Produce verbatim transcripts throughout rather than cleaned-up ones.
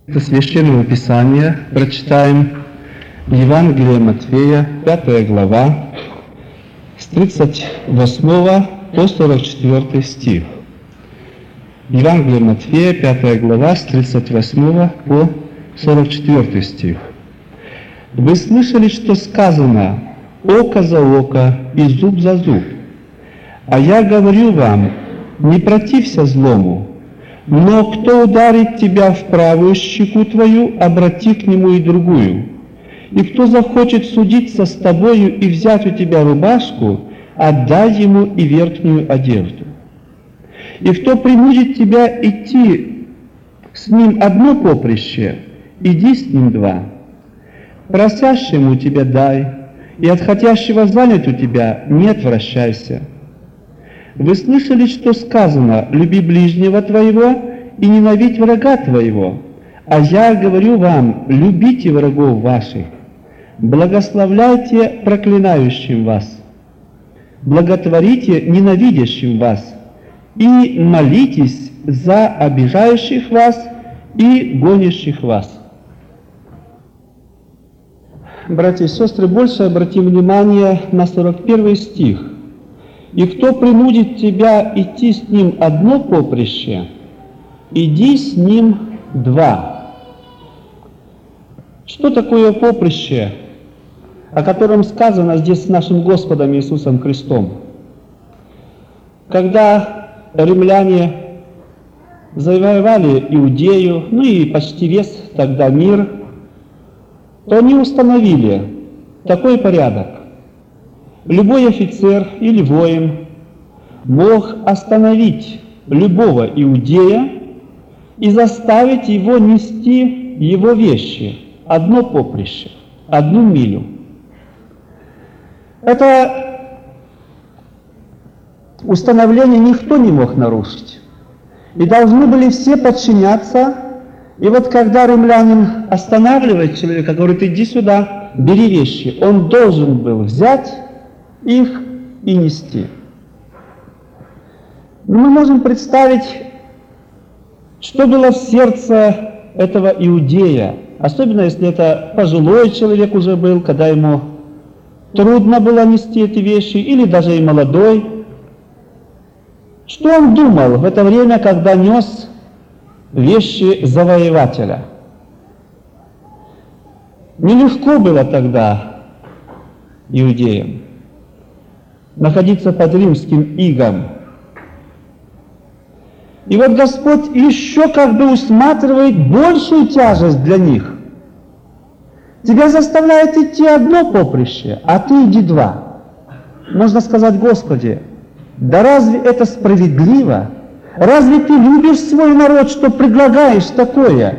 Это Священного Писания. Прочитаем Евангелие Матфея, пятая глава, с тридцать восьмого по сорок четвёртый стих. Евангелие Матфея, пятая глава, с тридцать восьмого по сорок четвёртый стих. «Вы слышали, что сказано: око за око и зуб за зуб. А я говорю вам, не протився злому, но кто ударит тебя в правую щеку твою, обрати к нему и другую. И кто захочет судиться с тобою и взять у тебя рубашку, отдай ему и верхнюю одежду. И кто принудит тебя идти с ним одно поприще, иди с ним два. Просящему тебя дай, и от хотящего занять у тебя не отвращайся. Вы слышали, что сказано: люби ближнего твоего и ненавидь врага твоего. А я говорю вам, любите врагов ваших, благословляйте проклинающим вас, благотворите ненавидящим вас, и молитесь за обижающих вас и гонящих вас». Братья и сестры, больше обратим внимание на сорок первый стих. «И кто принудит тебя идти с ним одно поприще, иди с ним два». Что такое поприще, о котором сказано здесь с нашим Господом Иисусом Христом? Когда римляне завоевали Иудею, ну и почти весь тогда мир, то они установили такой порядок. Любой офицер или воин мог остановить любого иудея и заставить его нести его вещи, одно поприще, одну милю. Это установление никто не мог нарушить. И должны были все подчиняться. И вот когда римлянин останавливает человека, говорит: иди сюда, бери вещи, он должен был взять их и нести. Но мы можем представить, что было в сердце этого иудея, особенно если это пожилой человек уже был, когда ему трудно было нести эти вещи, или даже и молодой. Что он думал в это время, когда нес вещи завоевателя? Нелегко было тогда иудеям находиться под римским игом. И вот Господь еще как бы усматривает большую тяжесть для них. Тебя заставляет идти одно поприще, а ты иди два. Можно сказать: Господи, да разве это справедливо? Разве ты любишь свой народ, что предлагаешь такое?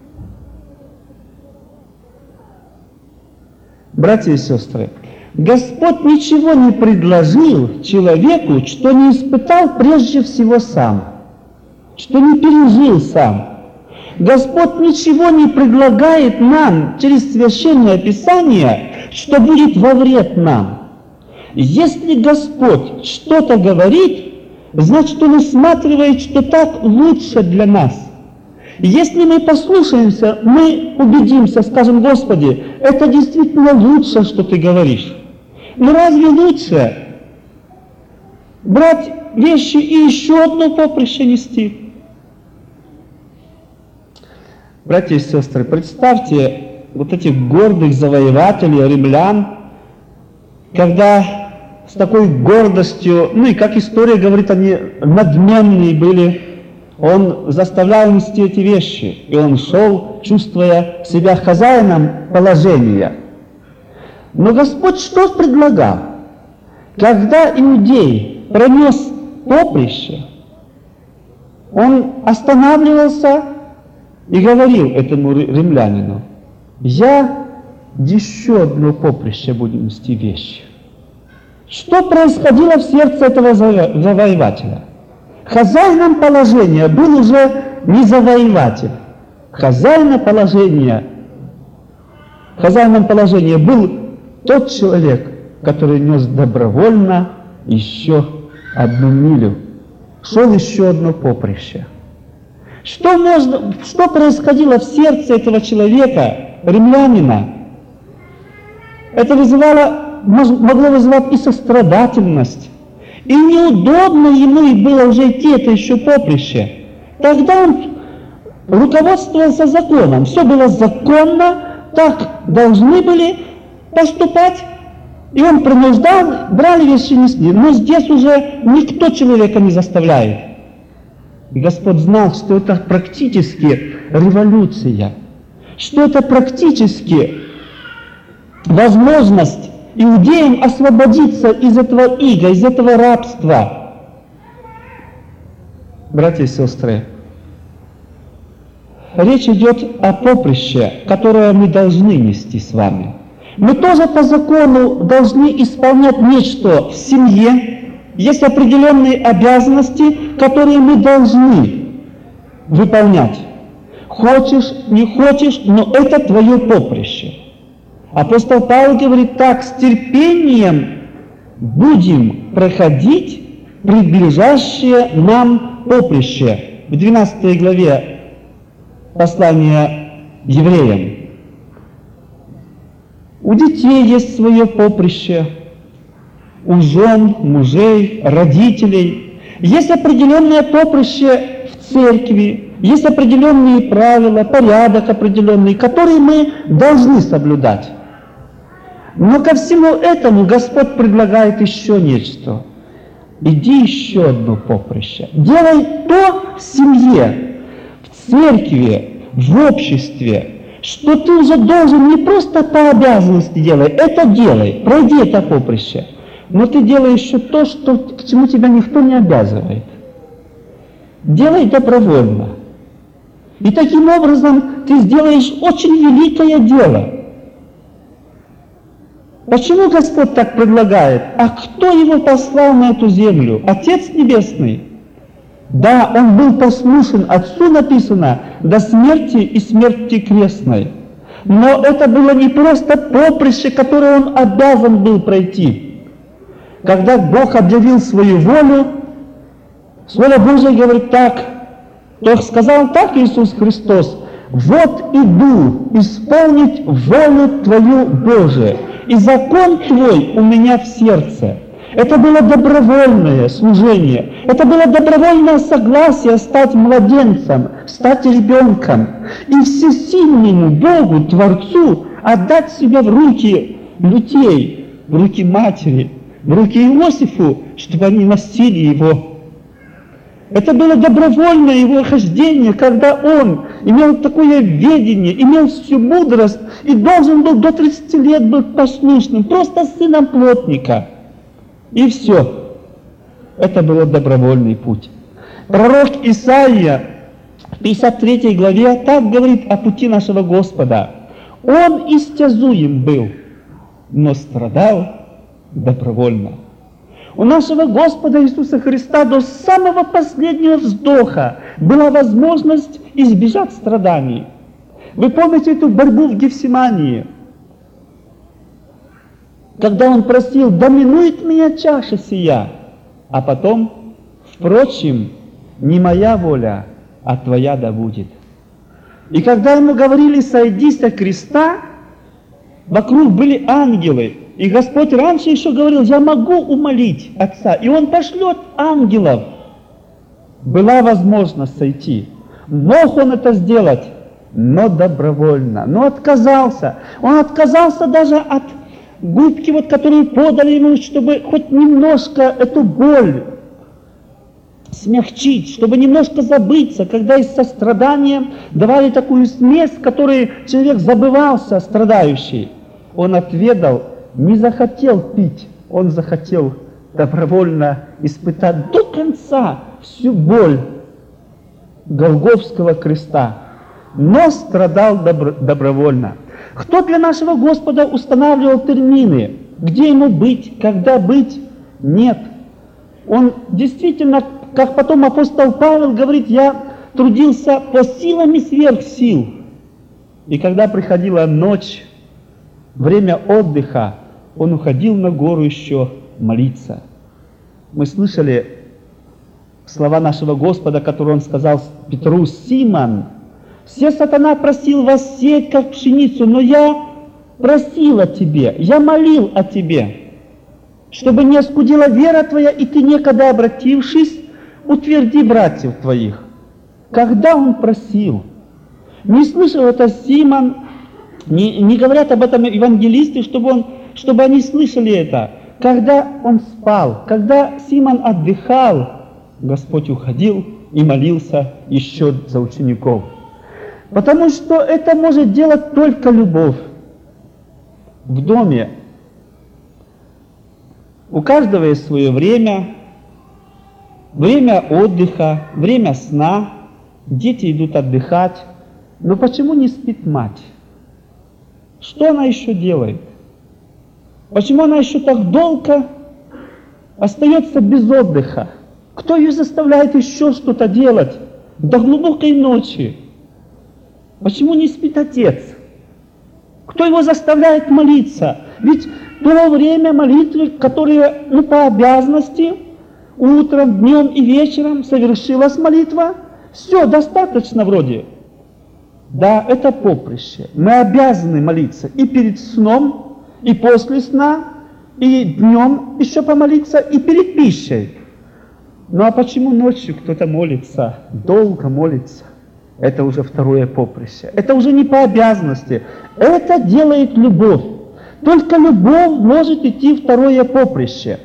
Братья и сестры, Господь ничего не предложил человеку, что не испытал прежде всего сам, что не пережил сам. Господь ничего не предлагает нам через Священное Писание, что будет во вред нам. Если Господь что-то говорит, значит, Он усматривает, что так лучше для нас. Если мы послушаемся, мы убедимся, скажем: Господи, это действительно лучше, что Ты говоришь. Но разве лучше брать вещи и еще одно поприще нести? Братья и сестры, представьте вот этих гордых завоевателей, римлян, когда с такой гордостью, ну и как история говорит, они надменные были, он заставлял нести эти вещи, и он шел, чувствуя себя хозяином положения. Но Господь что предлагал? Когда иудей пронес поприще, он останавливался и говорил этому римлянину: я еще одно поприще буду нести вещи. Что происходило в сердце этого завоевателя? Хозяином положения был уже не завоеватель. Хозяином положения, хозяином положения был тот человек, который нес добровольно еще одну милю, шел еще одно поприще. Что, можно, что происходило в сердце этого человека, римлянина? Это вызывало, могло вызывать и сострадательность, и неудобно ему и было уже идти это еще поприще. Тогда он руководствовался законом. Все было законно, так должны были поступать. И он принуждал, брали вещи, несли. Но здесь уже никто человека не заставляет. И Господь знал, что это практически революция, что это практически возможность иудеям освободиться из этого ига, из этого рабства. Братья и сестры, речь идет о поприще, которое мы должны нести с вами. Мы тоже по закону должны исполнять нечто в семье. Есть определенные обязанности, которые мы должны выполнять. Хочешь, не хочешь, но это твое поприще. Апостол Павел говорит так: с терпением будем проходить приближающее нам поприще. В двенадцатой главе послания евреям. У детей есть свое поприще, у жен, мужей, родителей. Есть определенное поприще в церкви, есть определенные правила, порядок определенный, который мы должны соблюдать. Но ко всему этому Господь предлагает еще нечто. Иди еще одно поприще. Делай то в семье, в церкви, в обществе, что ты уже должен не просто по обязанности делать, это делай, пройди это поприще. Но ты делаешь еще то, что, к чему тебя никто не обязывает. Делай добровольно. И таким образом ты сделаешь очень великое дело. Почему Господь так предлагает? А кто его послал на эту землю? Отец Небесный. Да, он был послушен Отцу, написано, до смерти и смерти крестной. Но это было не просто поприще, которое он обязан был пройти. Когда Бог объявил свою волю, Слово Божие говорит так, то сказал так Иисус Христос: «Вот иду исполнить волю Твою, Божию, и закон Твой у меня в сердце». Это было добровольное служение, это было добровольное согласие стать младенцем, стать ребенком, и всесильному Богу, Творцу, отдать себя в руки людей, в руки матери, в руки Иосифу, чтобы они носили его. Это было добровольное его хождение, когда он имел такое ведение, имел всю мудрость и должен был до тридцати лет быть послушным, просто сыном плотника. И все. Это был добровольный путь. Пророк Исаия в пятьдесят третьей главе так говорит о пути нашего Господа. Он истязуем был, но страдал добровольно. У нашего Господа Иисуса Христа до самого последнего вздоха была возможность избежать страданий. Вы помните эту борьбу в Гефсимании? Когда он просил: «Да минует меня чаша сия», а потом: «Впрочем, не моя воля, а твоя да будет». И когда ему говорили: «Сойди со креста», вокруг были ангелы. И Господь раньше еще говорил: «Я могу умолить Отца», и Он пошлет ангелов. Была возможность сойти. Мог Он это сделать, но добровольно. Но отказался. Он отказался даже от губки, вот, которую подали ему, чтобы хоть немножко эту боль смягчить, чтобы немножко забыться, когда из сострадания давали такую смесь, в которой человек забывался, страдающий. Он отведал, не захотел пить, он захотел добровольно испытать до конца всю боль Голгофского креста, но страдал добро, добровольно. Кто для нашего Господа устанавливал термины? Где ему быть, когда быть? Нет. Он действительно, как потом апостол Павел говорит: «Я трудился по силам и сверх сил». И когда приходила ночь, время отдыха, он уходил на гору еще молиться. Мы слышали слова нашего Господа, которые Он сказал Петру: «Симон, все сатана просил вас сеять, как пшеницу, но я просил о тебе, я молил о тебе, чтобы не оскудела вера твоя, и ты, некогда обратившись, утверди братьев твоих». Когда он просил? Не слышал это Симон, не, не говорят об этом евангелисты, чтобы, он, чтобы они слышали это. Когда он спал, когда Симон отдыхал, Господь уходил и молился еще за учеников. Потому что это может делать только любовь. В доме у каждого есть свое время, время отдыха, время сна, дети идут отдыхать. Но почему не спит мать? Что она еще делает? Почему она еще так долго остается без отдыха? Кто ее заставляет еще что-то делать до глубокой ночи? Почему не спит отец? Кто его заставляет молиться? Ведь было время молитвы, которые, ну, по обязанности, утром, днем и вечером совершилась молитва. Все, достаточно вроде. Да, это поприще. Мы обязаны молиться и перед сном, и после сна, и днем еще помолиться, и перед пищей. Ну а почему ночью кто-то молится, долго молится? Это уже второе поприще. Это уже не по обязанности. Это делает любовь. Только любовь может идти второе поприще.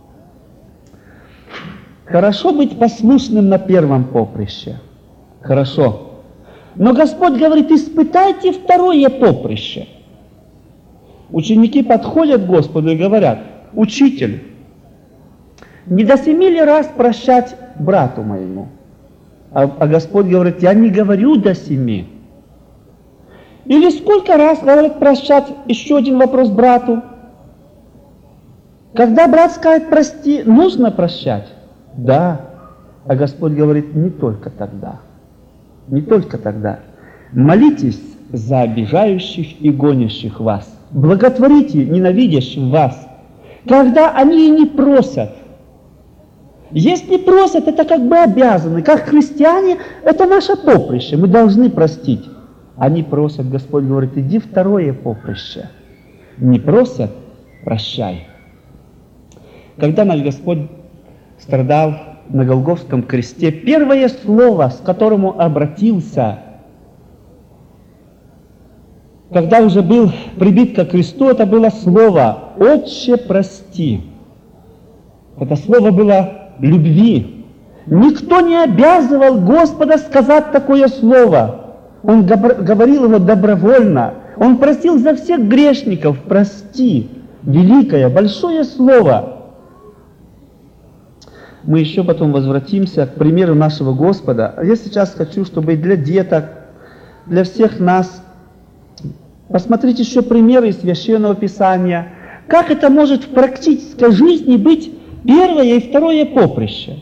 Хорошо быть послушным на первом поприще. Хорошо. Но Господь говорит: испытайте второе поприще. Ученики подходят к Господу и говорят: «Учитель, не до семи ли раз прощать брату моему?» А, а Господь говорит: «Я не говорю до семи». Или сколько раз, говорит, прощать? Еще один вопрос брату. Когда брат скажет «прости», нужно прощать? Да. А Господь говорит: не только тогда. Не только тогда. Молитесь за обижающих и гонящих вас. Благотворите ненавидящим вас, когда они и не просят. Если просят, это как бы обязаны. Как христиане, это наше поприще. Мы должны простить. Они просят, Господь говорит: иди второе поприще. Не просят, прощай. Когда наш Господь страдал на Голгофском кресте, первое слово, с которым он обратился, когда уже был прибит ко кресту, это было слово «Отче, прости». Это слово было любви. Никто не обязывал Господа сказать такое слово. Он говорил его добровольно. Он просил за всех грешников: прости. Великое, большое слово. Мы еще потом возвратимся к примеру нашего Господа. Я сейчас хочу, чтобы и для деток, для всех нас посмотреть еще примеры из Священного Писания. Как это может в практической жизни быть первое и второе поприще?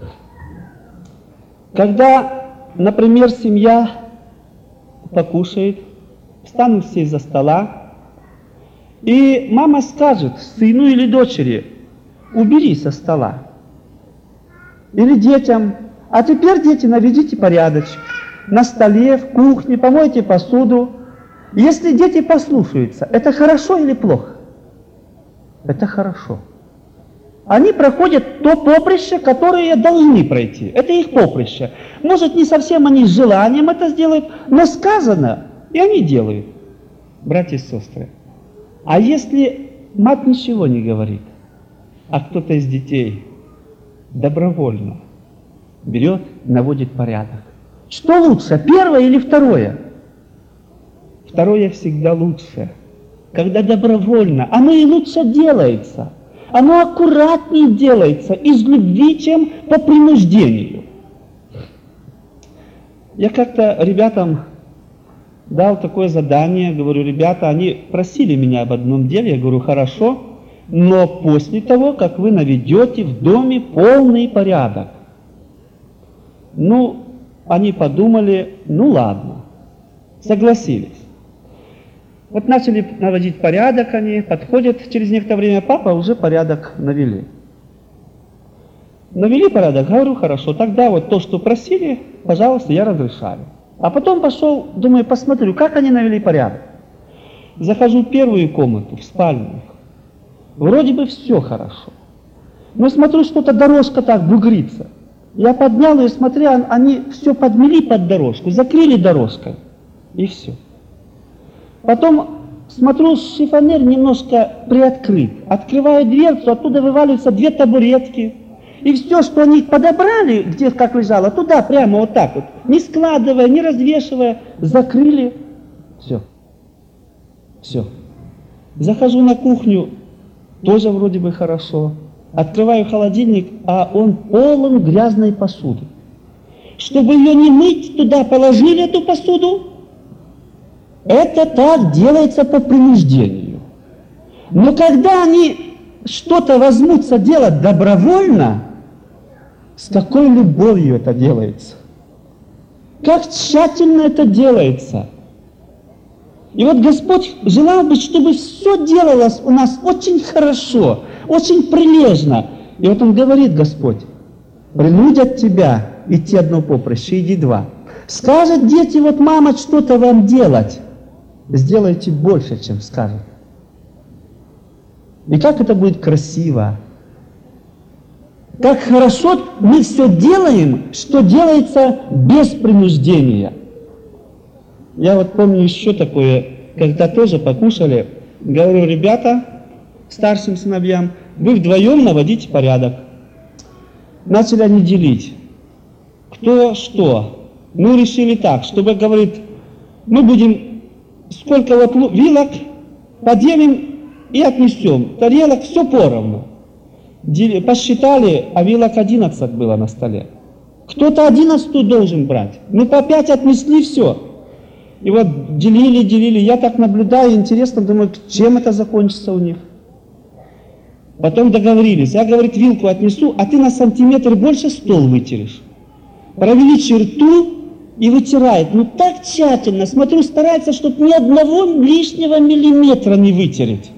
Когда, например, семья покушает, встанут все из-за стола, и мама скажет сыну или дочери: убери со стола. Или детям: а теперь, дети, наведите порядочек на столе, в кухне, помойте посуду. Если дети послушаются, это хорошо или плохо? Это хорошо. Они проходят то поприще, которое должны пройти. Это их поприще. Может, не совсем они с желанием это сделают, но сказано, и они делают. Братья и сестры, а если мать ничего не говорит, а кто-то из детей добровольно берет, наводит порядок, что лучше, первое или второе? Второе всегда лучше, когда добровольно. Оно и лучше делается. Оно аккуратнее делается из любви, чем по принуждению. Я как-то ребятам дал такое задание, говорю: ребята, они просили меня об одном деле, я говорю: хорошо, но после того, как вы наведете в доме полный порядок. Ну, они подумали: ну ладно, согласились. Вот начали наводить порядок они, подходят через некоторое время: папа, уже порядок навели. Навели порядок, говорю, хорошо, тогда вот то, что просили, пожалуйста, я разрешаю. А потом пошел, думаю, посмотрю, как они навели порядок. Захожу в первую комнату, в спальню. Вроде бы все хорошо. Но смотрю, что-то дорожка так бугрится. Я поднял ее, смотря, они все подмели под дорожку, закрыли дорожкой. И все. Потом смотрю, шифонер немножко приоткрыт. Открываю дверцу, оттуда вываливаются две табуретки. И все, что они подобрали, где как лежало, туда прямо вот так вот, не складывая, не развешивая, закрыли. Все. Все. Захожу на кухню, тоже вроде бы хорошо. Открываю холодильник, а он полон грязной посуды. Чтобы ее не мыть, туда положили эту посуду. Это так делается по принуждению. Но когда они что-то возьмутся делать добровольно, с какой любовью это делается. Как тщательно это делается. И вот Господь желал бы, чтобы все делалось у нас очень хорошо, очень прилежно. И вот Он говорит, Господь, принудят тебя идти одно поприще, иди два. Скажет дети, вот мама что-то вам делать, сделайте больше, чем скажет. И как это будет красиво. Как хорошо мы все делаем, что делается без принуждения. Я вот помню еще такое, когда тоже покушали, говорю, ребята, старшим сыновьям, вы вдвоем наводите порядок. Начали они делить. Кто что. Мы решили так, чтобы, говорит, мы будем сколько вот вилок поделим и отнесем. Тарелок все поровну. Посчитали, а вилок одиннадцать было на столе. Кто-то одиннадцатую должен брать. Мы по пять отнесли, все. И вот делили, делили. Я так наблюдаю, интересно, думаю, чем это закончится у них. Потом договорились. Я, говорит, вилку отнесу, а ты на сантиметр больше стол вытерешь. Провели черту и вытирает. Ну так тщательно, смотрю, старается, чтобы ни одного лишнего миллиметра не вытереть.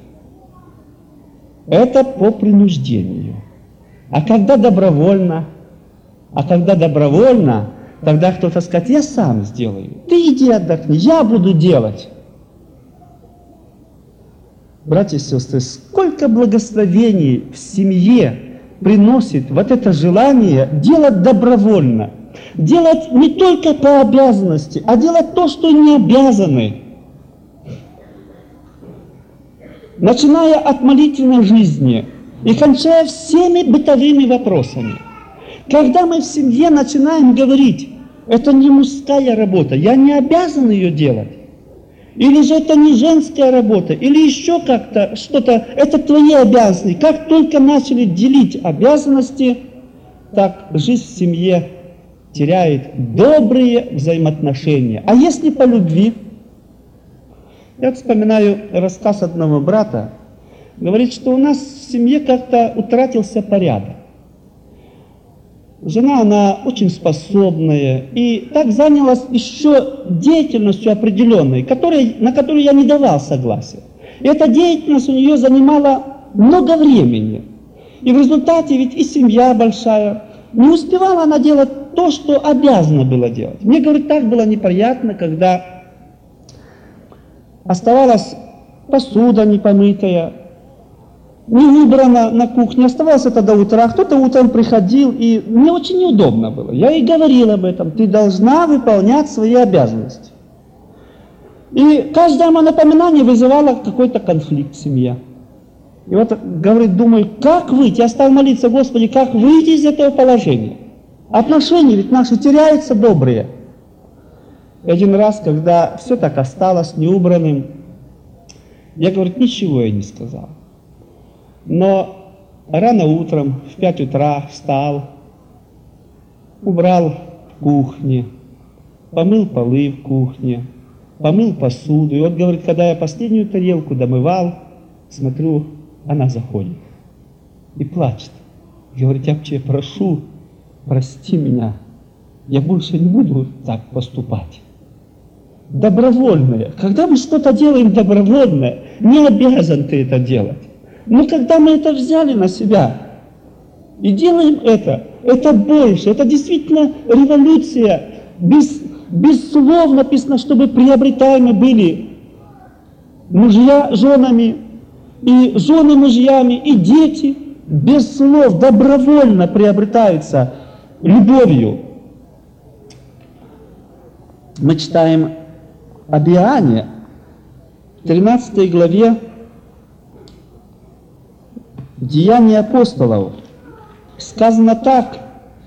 Это по принуждению. А когда добровольно, а когда добровольно, тогда кто-то скажет, я сам сделаю. Ты иди отдохни, я буду делать. Братья и сестры, сколько благословений в семье приносит вот это желание делать добровольно. Делать не только по обязанности, а делать то, что не обязаны. Начиная от молитвенной жизни и кончая всеми бытовыми вопросами. Когда мы в семье начинаем говорить, это не мужская работа, я не обязан ее делать, или же это не женская работа, или еще как-то что-то, это твои обязанности. Как только начали делить обязанности, так жизнь в семье теряет добрые взаимоотношения. А если по любви? Я вспоминаю рассказ одного брата, говорит, что у нас в семье как-то утратился порядок. Жена, она очень способная, и так занялась еще деятельностью определенной, которой, на которую я не давал согласия. И эта деятельность у нее занимала много времени. И в результате ведь и семья большая. Не успевала она делать то, что обязана была делать. Мне, говорит, так было неприятно, когда оставалась посуда непомытая, не убрана на кухне, оставалось это до утра, кто-то утром приходил, и мне очень неудобно было. Я и говорил об этом, ты должна выполнять свои обязанности. И каждое мое напоминание вызывало какой-то конфликт в семье. И вот, говорит, думаю, как выйти? Я стал молиться, Господи, как выйти из этого положения? Отношения ведь наши теряются добрые. И один раз, когда все так осталось неубранным, я, говорит, ничего я не сказал. Но рано утром, в пять утра встал, убрал в кухне, помыл полы в кухне, помыл посуду. И вот, говорит, когда я последнюю тарелку домывал, смотрю, она заходит и плачет. Говорит, я тебя прошу, прости меня, я больше не буду так поступать. Добровольное. Когда мы что-то делаем добровольное, не обязан ты это делать. Но когда мы это взяли на себя и делаем это, это больше, это действительно революция. Без, без слов написано, чтобы приобретаемы были мужья женами, и жены мужьями, и дети без слов добровольно приобретаются любовью. Мы читаем об Иоанне, в тринадцатой главе Деяния апостолов. Сказано так,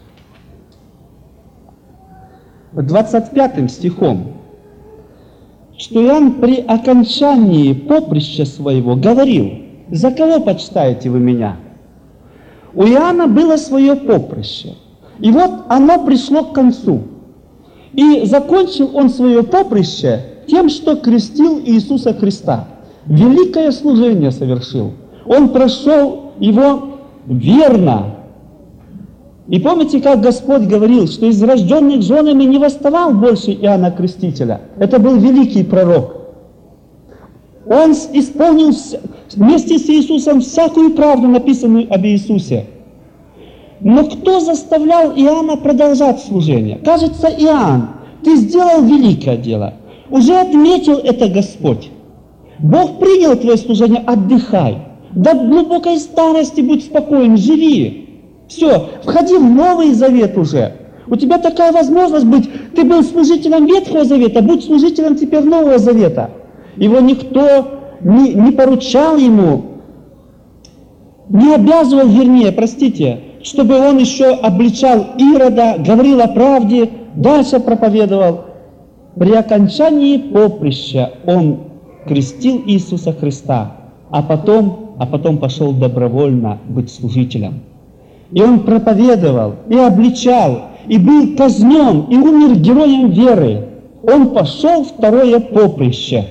двадцать пятым стихом, что Иоанн при окончании поприща своего говорил: «За кого почитаете вы меня?» У Иоанна было свое поприще, и вот оно пришло к концу. И закончил он свое поприще тем, что крестил Иисуса Христа. Великое служение совершил. Он прошел его верно. И помните, как Господь говорил, что из рожденных женами не восставал больше Иоанна Крестителя. Это был великий пророк. Он исполнил вместе с Иисусом всякую правду, написанную об Иисусе. Но кто заставлял Иоанна продолжать служение? Кажется, Иоанн, ты сделал великое дело. Уже отметил это Господь. Бог принял твое служение, отдыхай. До глубокой старости будь спокоен, живи. Все, входи в Новый Завет уже. У тебя такая возможность быть. Ты был служителем Ветхого Завета, будь служителем теперь Нового Завета. Его никто не, не поручал ему, не обязывал, вернее, простите, чтобы он еще обличал Ирода, говорил о правде, дальше проповедовал. При окончании поприща он крестил Иисуса Христа, а потом, а потом пошел добровольно быть служителем. И он проповедовал, и обличал, и был казнен, и умер героем веры. Он пошел второе поприще.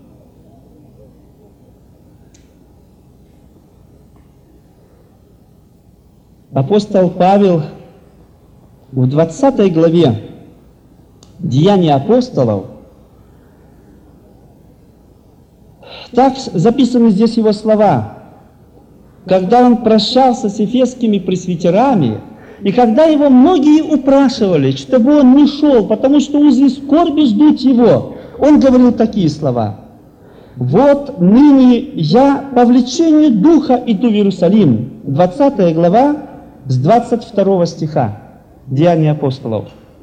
Апостол Павел в двадцатой главе Деяния апостолов, так записаны здесь его слова, когда он прощался с эфесскими пресвитерами, и когда его многие упрашивали, чтобы он не шел, потому что узы скорби ждут его, он говорил такие слова: «Вот ныне я по влечению Духа иду в Иерусалим». двадцатая глава, с двадцать второго стиха, Деяния апостолов.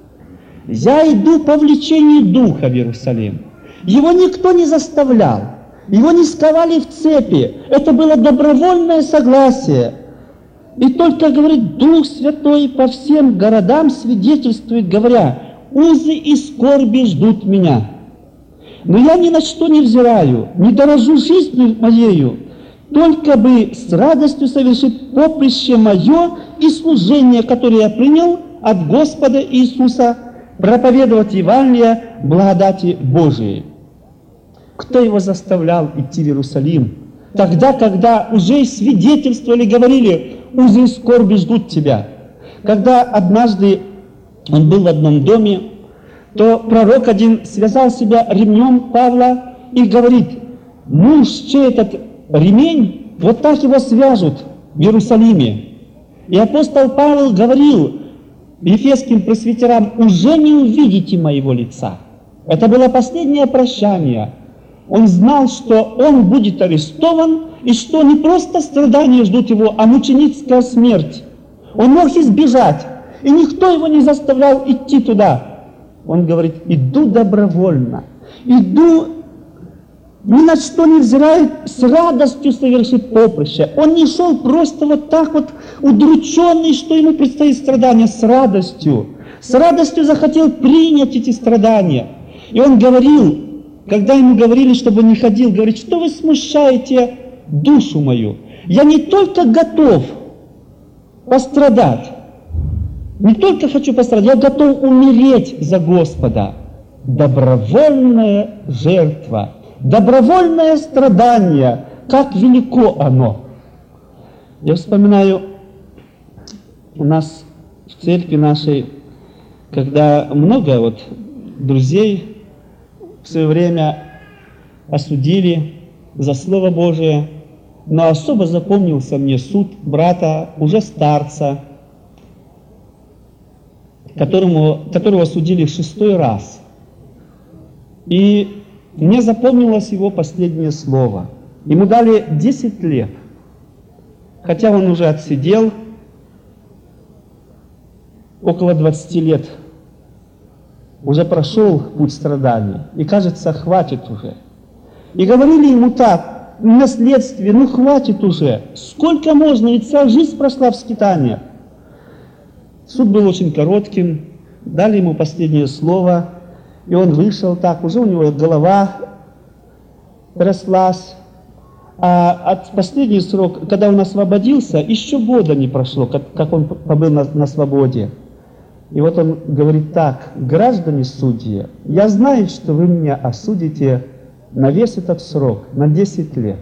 «Я иду по влечению Духа в Иерусалим». Его никто не заставлял, его не сковали в цепи, это было добровольное согласие. И только, говорит, Дух Святой по всем городам свидетельствует, говоря: «Узы и скорби ждут меня». Но я ни на что не взираю, не дорожу жизнью моею, только бы с радостью совершить поприще мое и служение, которое я принял от Господа Иисуса, проповедовать Евангелие благодати Божией. Кто его заставлял идти в Иерусалим? Тогда, когда уже свидетельствовали, говорили: «Узы скорби ждут тебя». Когда однажды он был в одном доме, то пророк один связал себя ремнем Павла и говорит: «Муж, чей этот ремень, вот так его свяжут в Иерусалиме». И апостол Павел говорил ефесским пресвитерам: «Уже не увидите моего лица». Это было последнее прощание. Он знал, что он будет арестован, и что не просто страдания ждут его, а мученицкая смерть. Он мог избежать, и никто его не заставлял идти туда. Он говорит: «Иду добровольно, иду, ни на что не взирает, с радостью совершит поприще». Он не шел просто вот так вот, удрученный, что ему предстоит страдания, с радостью. С радостью захотел принять эти страдания. И он говорил, когда ему говорили, чтобы он не ходил, говорит: «Что вы смущаете душу мою? Я не только готов пострадать, не только хочу пострадать, я готов умереть за Господа». Добровольная жертва, добровольное страдание, как велико оно. Я вспоминаю, у нас в церкви нашей, когда много вот друзей в свое время осудили за Слово Божие, но особо запомнился мне суд брата, уже старца, которому, которого судили в шестой раз. И мне запомнилось его последнее слово. Ему дали десять лет, хотя он уже отсидел около двадцати лет, уже прошел путь страданий, и кажется, хватит уже. И говорили ему так, на следствии, ну хватит уже, сколько можно, ведь вся жизнь прошла в скитаниях. Суд был очень коротким, дали ему последнее слово, и он вышел так, уже у него голова тряслась. А от последний срок, когда он освободился, еще года не прошло, как, как он побыл на, на свободе. И вот он говорит так: граждане судьи, я знаю, что вы меня осудите на весь этот срок, на десять лет.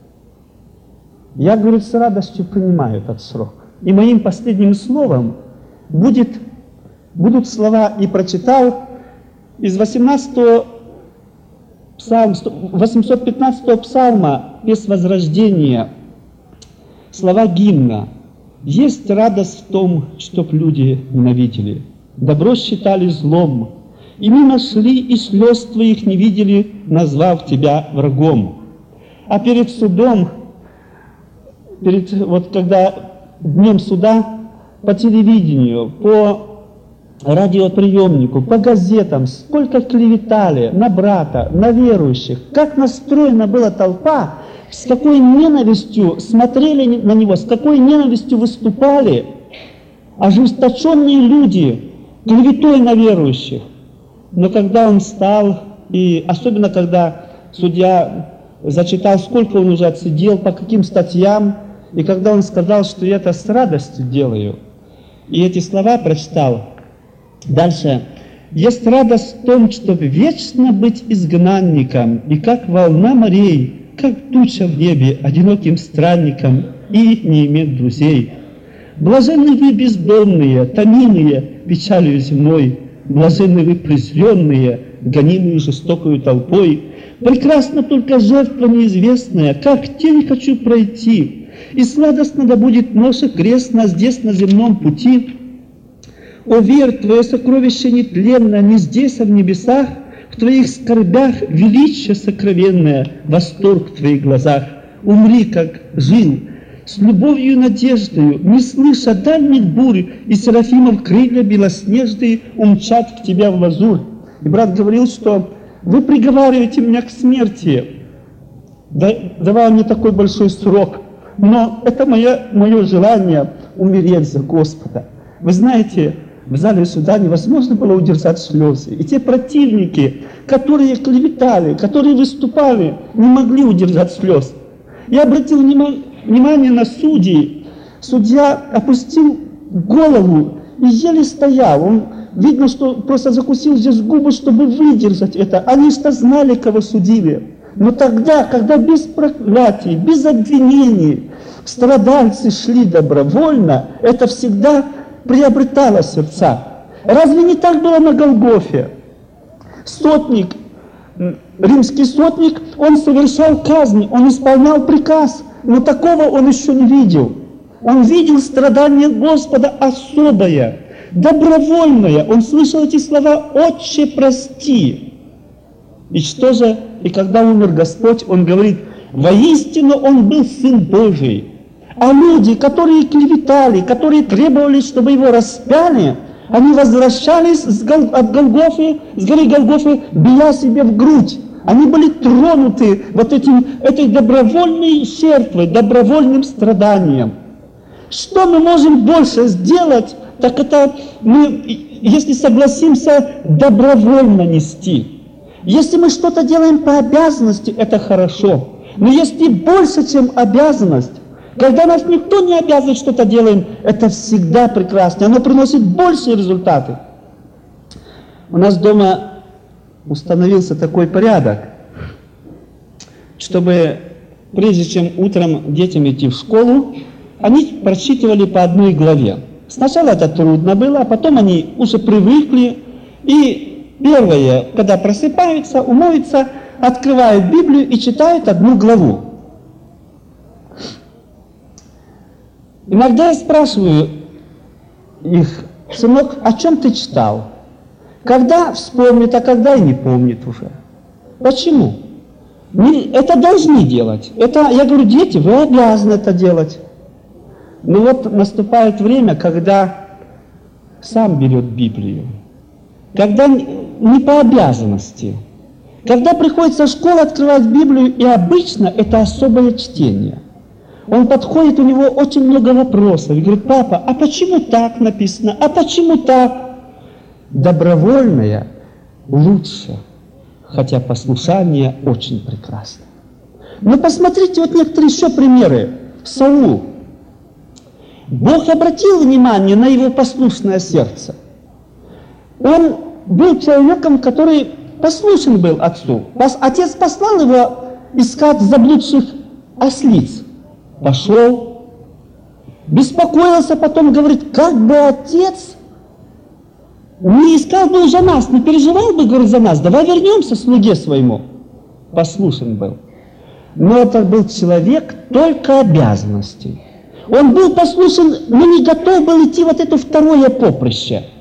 Я, говорит, с радостью принимаю этот срок. И моим последним словом будет, будут слова, и прочитал из восемнадцатого псалма, восемьсот пятнадцатого псалма «Песнь возрождения», слова гимна. «Есть радость в том, чтоб люди ненавидели, добро считали злом, и мимо шли, и слез твоих не видели, назвав тебя врагом». А перед судом, перед, вот когда днем суда, по телевидению, по радиоприемнику, по газетам, сколько клеветали на брата, на верующих, как настроена была толпа, с какой ненавистью смотрели на него, с какой ненавистью выступали ожесточенные люди клеветой на верующих. Но когда он встал, и особенно когда судья зачитал, сколько он уже отсидел, по каким статьям, и когда он сказал, что я это с радостью делаю, и эти слова прочитал, дальше. «Есть радость в том, чтобы вечно быть изгнанником, и как волна морей, как туча в небе, одиноким странником, и не иметь друзей. Блаженны вы бездомные, томимые печалью земной, блаженны вы презренные, гонимые жестокою толпой. Прекрасна только жертва неизвестная, как тень хочу пройти, и сладостно да будет ноша крестна здесь на земном пути. О, верь, твое сокровище нетленно, не здесь, а в небесах, в твоих скорбях величие сокровенное, восторг в твоих глазах. Умри, как жил, с любовью и надеждою, не слыша дальних бурь, и серафимов крылья белоснежные умчат к тебе в лазурь». И брат говорил, что вы приговариваете меня к смерти, давая мне такой большой срок, но это мое, мое желание умереть за Господа. Вы знаете, в зале суда невозможно было удержать слезы. И те противники, которые клеветали, которые выступали, не могли удержать слез. Я обратил внимание на судей. Судья опустил голову и еле стоял. Он, видно, что просто закусил здесь губы, чтобы выдержать это. Они что знали, кого судили. Но тогда, когда без проклятий, без обвинений страдальцы шли добровольно, это всегда приобретало сердца. Разве не так было на Голгофе? Сотник, римский сотник, он совершал казнь, он исполнял приказ, но такого он еще не видел. Он видел страдание Господа особое, добровольное. Он слышал эти слова: «Отче, прости». И что же? И когда умер Господь, он говорит: воистину он был Сын Божий. А люди, которые клеветали, которые требовали, чтобы его распяли, они возвращались с Гол... от Голгофы, с горы Голгофы, бия себе в грудь. Они были тронуты вот этим, этой добровольной жертвой, добровольным страданием. Что мы можем больше сделать, так это мы, если согласимся добровольно нести. Если мы что-то делаем по обязанности, это хорошо. Но если больше, чем обязанность, когда нас никто не обязывает что-то делаем, это всегда прекрасно. Оно приносит большие результаты. У нас дома установился такой порядок, чтобы прежде чем утром детям идти в школу, они прочитывали по одной главе. Сначала это трудно было, а потом они уже привыкли. И первое, когда просыпаются, умоются, открывают Библию и читают одну главу. Иногда я спрашиваю их: сынок, о чем ты читал? Когда вспомнит, а когда и не помнит уже. Почему? Мы это должны делать. Это, я говорю, дети, вы обязаны это делать. Но вот наступает время, когда сам берет Библию. Когда не по обязанности. Когда приходится в школу открывать Библию, и обычно это особое чтение. Он подходит, у него очень много вопросов. И говорит, папа, а почему так написано? А почему так? Добровольное лучше. Хотя послушание очень прекрасно. Но посмотрите вот некоторые еще примеры. Саул. Бог обратил внимание на его послушное сердце. Он был человеком, который послушен был отцу. Отец послал его искать заблудших ослиц. Пошел, беспокоился, потом говорит, как бы отец не искал бы уже нас, не переживал бы, говорит, за нас, давай вернемся слуге своему. Послушен был. Но это был человек только обязанностей. Он был послушен, но не готов был идти вот это второе поприще.